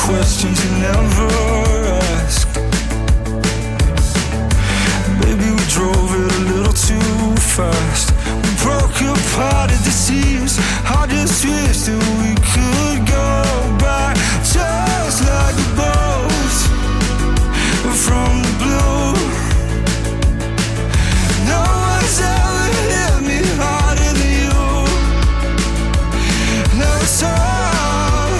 questions you never ask. Maybe we drove it a little too fast. We broke apart at the seams. I just wish that we could go back, just like a boat from the blue. No one's ever hit me harder than you. Now it's all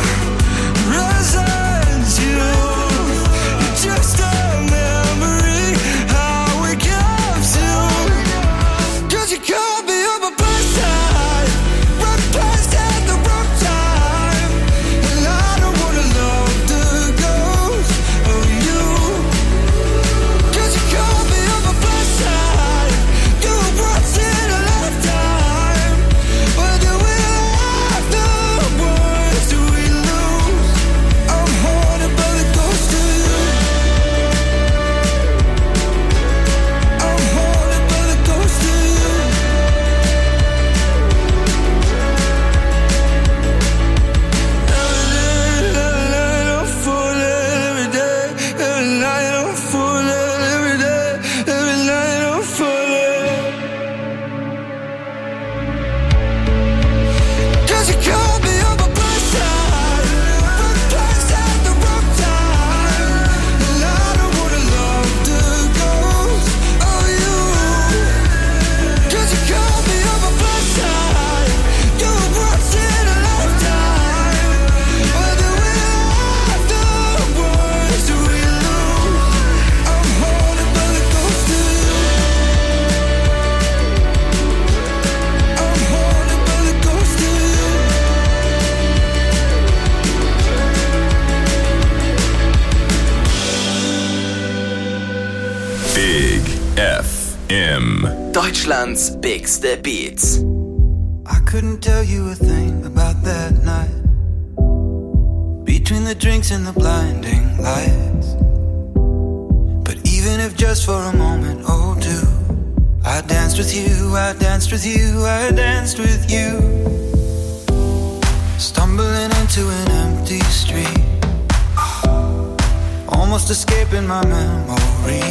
residue. You're just a memory I wake up to. 'Cause you caught me on my best side, right past at the wrong time. And I don't wanna love the ghost of you. 'Cause you caught me on my best side, do it once in a lifetime. But do we have the ones do we lose? I'm haunted by the ghost of you. I'm haunted by the ghost of you. Every night I'm falling, every day. Every night I'm falling, every day. Every night I'm falling. 'Cause you caught me on my best side, wrong place at the wrong time. And I don't wanna love the ghost of you. 'Cause you caught me on my best side, do it once in a lifetime. But do we have the ones do we lose? I'm haunted by the ghost of you. I'm haunted by the ghost of you. Big FM. Deutschlands bigste Beats. I couldn't tell you a thing about that night. Between the drinks and the blinding lights. But even if just for a moment or two, I danced with you, I danced with you, I danced with you. Stumbling into an empty street, almost escaping my memory.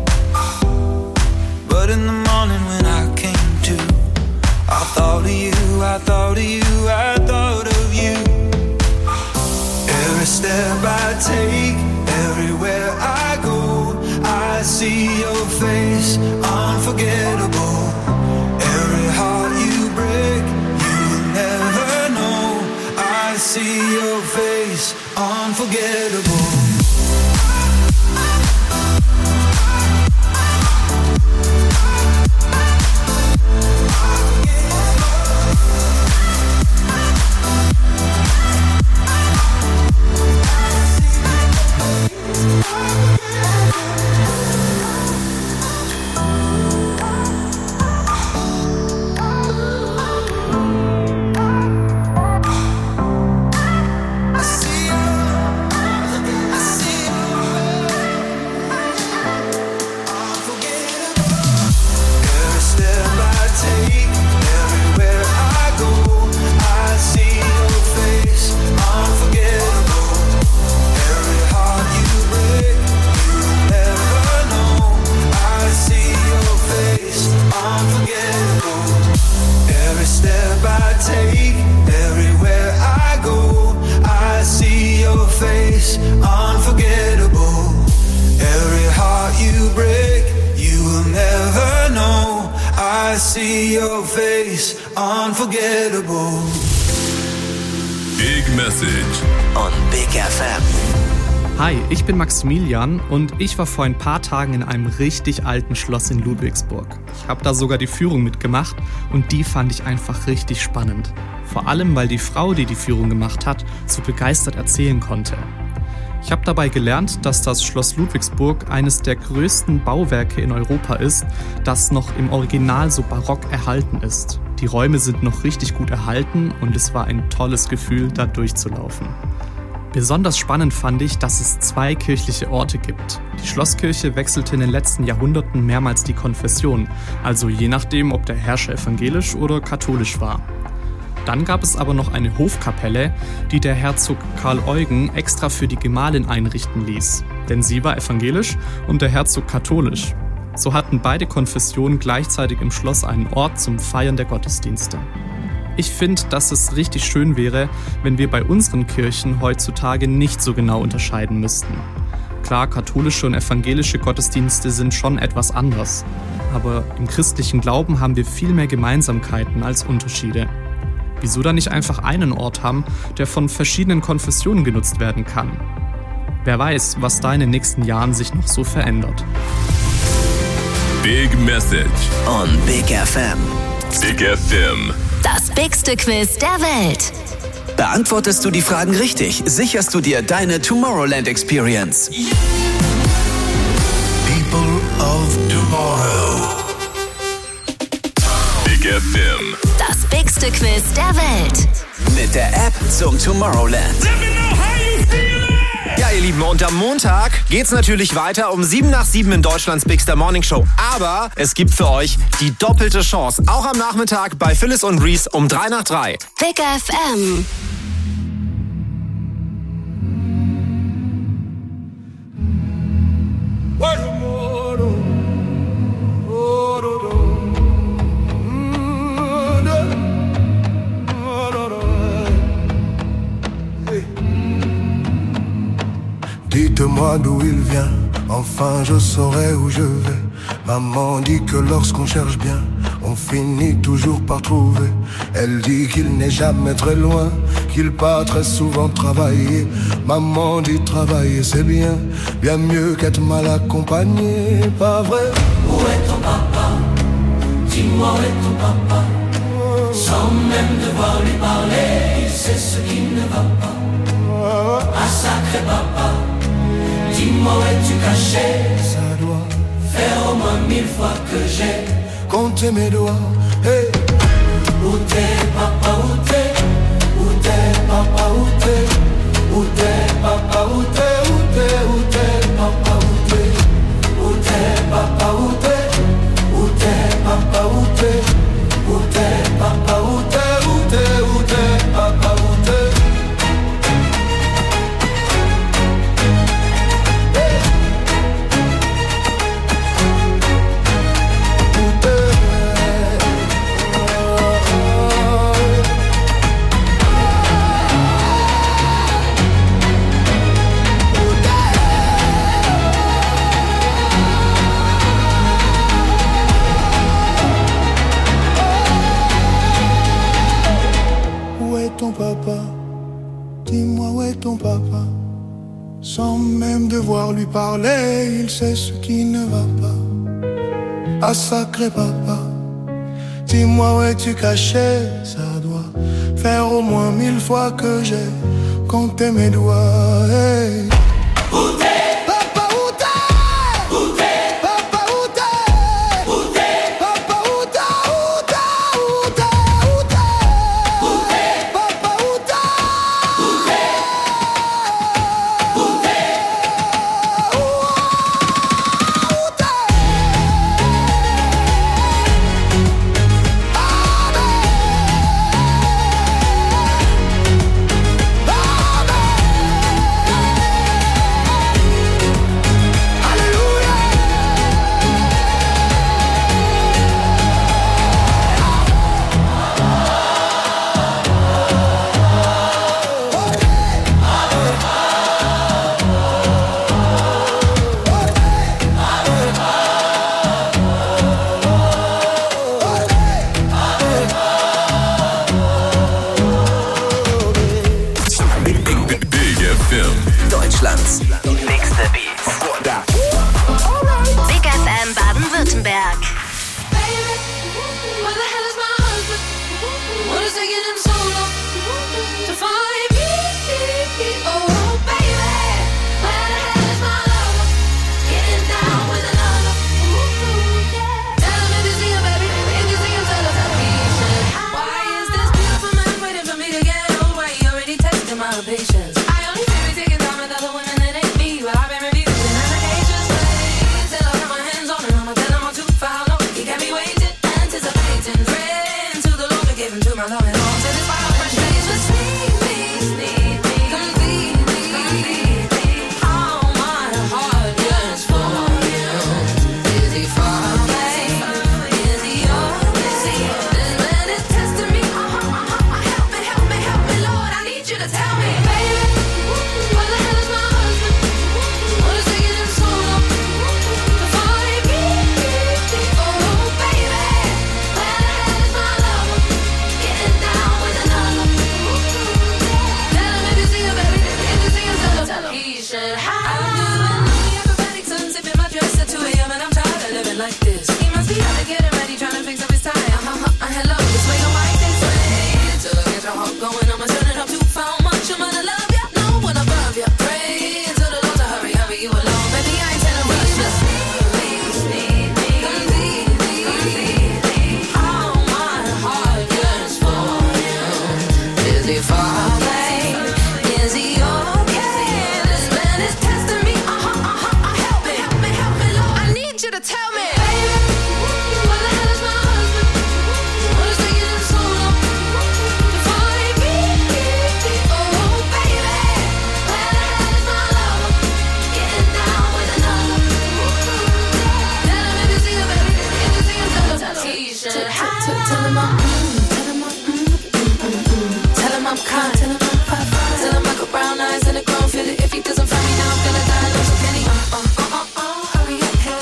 But in the morning when I came to, I thought of you, I thought of you, I thought of you. Every step I take, everywhere I go, I see your face, unforgettable. Every heart you break, you'll never know. I see your face, unforgettable. See your face, unforgettable. Big Message on Big FM. Hi, ich bin Maximilian und ich war vor ein paar Tagen in einem richtig alten Schloss in Ludwigsburg. Ich habe da sogar die Führung mitgemacht und die fand ich einfach richtig spannend. Vor allem, weil die Frau, die die Führung gemacht hat, so begeistert erzählen konnte. Ich habe dabei gelernt, dass das Schloss Ludwigsburg eines der größten Bauwerke in Europa ist, das noch im Original so barock erhalten ist. Die Räume sind noch richtig gut erhalten und es war ein tolles Gefühl, da durchzulaufen. Besonders spannend fand ich, dass es 2 kirchliche Orte gibt. Die Schlosskirche wechselte in den letzten Jahrhunderten mehrmals die Konfession, also je nachdem, ob der Herrscher evangelisch oder katholisch war. Dann gab es aber noch eine Hofkapelle, die der Herzog Karl Eugen extra für die Gemahlin einrichten ließ. Denn sie war evangelisch und der Herzog katholisch. So hatten beide Konfessionen gleichzeitig im Schloss einen Ort zum Feiern der Gottesdienste. Ich finde, dass es richtig schön wäre, wenn wir bei unseren Kirchen heutzutage nicht so genau unterscheiden müssten. Klar, katholische und evangelische Gottesdienste sind schon etwas anders. Aber im christlichen Glauben haben wir viel mehr Gemeinsamkeiten als Unterschiede. Wieso dann nicht einfach einen Ort haben, der von verschiedenen Konfessionen genutzt werden kann? Wer weiß, was da in den nächsten Jahren sich noch so verändert. Big Message on Big FM. Big FM. Das bigste Quiz der Welt. Beantwortest du die Fragen richtig, sicherst du dir deine Tomorrowland Experience. People of tomorrow. Big FM. Das bigste Quiz der Welt. Mit der App zum Tomorrowland. Ja, ihr Lieben, und am Montag geht's natürlich weiter um 7 nach 7 in Deutschlands Bigster Morning Show. Aber es gibt für euch die doppelte Chance. Auch am Nachmittag bei Phyllis und Reese um 3 nach 3. Big FM. Dites-moi d'où il vient, enfin je saurai où je vais. Maman dit que lorsqu'on cherche bien, on finit toujours par trouver. Elle dit qu'il n'est jamais très loin, qu'il part très souvent travailler. Maman dit travailler c'est bien, bien mieux qu'être mal accompagné, pas vrai? Où est ton papa? Dis-moi où est ton papa? Sans même devoir lui parler, il sait ce qui ne va pas. Ah sacré papa, dis-moi où es-tu caché? Ça doit faire au moins 1000 fois que j'ai compté mes doigts. Hey. Où t'es papa, où t'es? Où t'es papa, où t'es? Où t'es papa, où t'es? Où t'es, où t'es papa, où t'es? Où t'es papa, où t'es? Où t'es papa, où t'es? Où t'es papa, où t'es? Où t'es, où t'es papa, où t'es? Ton papa, dis-moi où est ton papa? Sans même devoir lui parler, il sait ce qui ne va pas. Ah sacré papa, dis-moi où es-tu caché? Ça doit faire au moins 1000 fois que j'ai compté mes doigts. Hey. Où t'es? Papa, où t'es? Où t'es? Papa, où t'es? Où t'es? Papa, où t'es? Où t'es? Où t'es? Où t'es? Où t'es? Papa, où t'es? Où t'es? Où t'es? vacation high. I'm doing the acrobatics and zipping my dress at 2 a.m. and I'm tired of living like this. He must be out to getting ready, trying to fix up his tie. Hello, this way no white this way. Till I get your heart going, I'ma turn it up too far. Much I'm gonna love ya, no one above ya. Pray to the Lord to hurry, hurry you along. Baby, I ain't telling rush, just need me. Come be. All my heart yearns for you. Is he far away? Is he okay? This man is testing me. Help me, Lord. I need you to tell me, baby, what the hell is my husband? What is taking him so long to find me? Oh, baby, where the hell is my lover? Getting down with another. Tell him if you see him, baby. If you see him, tell him Keisha. Tell him I'm tell him I'm kind. Tell him I'm pop. Tell him I got brown eyes and a grown feel it. If he doesn't find me now, I'm gonna die. No, so can he? Hurry up, yes.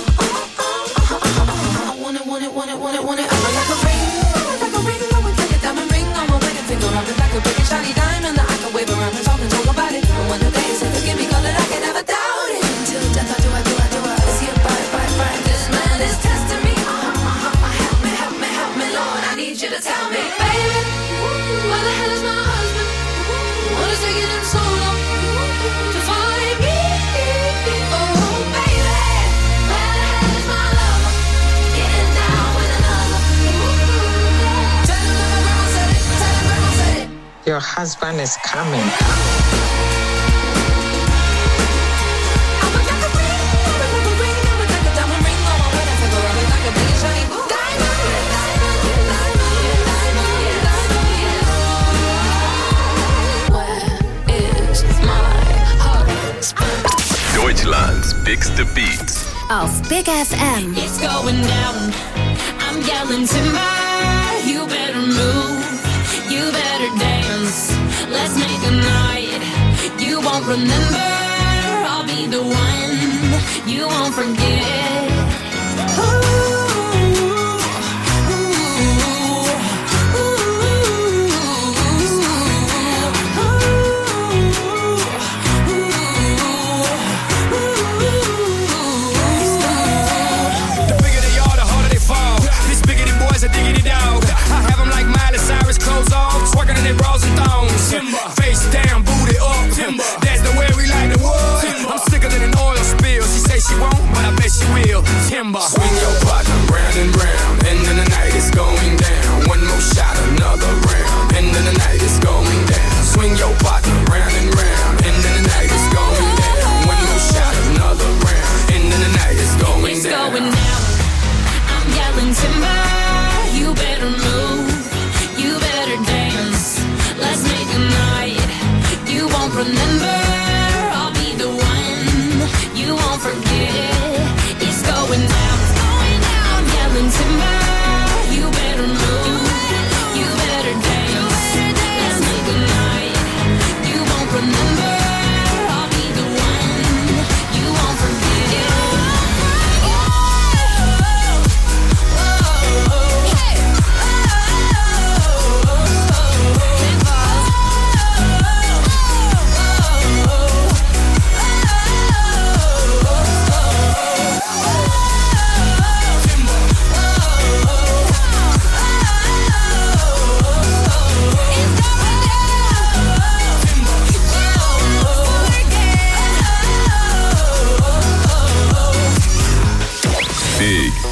I want it. I like a ring. I would like a diamond ring on my wedding finger. I'm like a big shiny diamond that I can wave around and talk about it. And when the day is forgive me, call it, I can never doubt it. Till death I do. Is he a bite? This man is testing me. Help me, Lord. I need you to tell me, baby, where the hell is my husband? What is taking him so long to find me? Oh, baby, where the hell is my lover? Getting down with another. Tell him that my grandma said it. Your husband is coming. I would like a ring. I would like a diamond ring on my wedding finger. I would like a big shiny diamond. Where is my husband? Deutschlands bigste Beats. Auf Big FM. It's going down. I'm yelling timber. You better move. You better dance. Let's make a night you won't remember. I'll be the one you won't forget.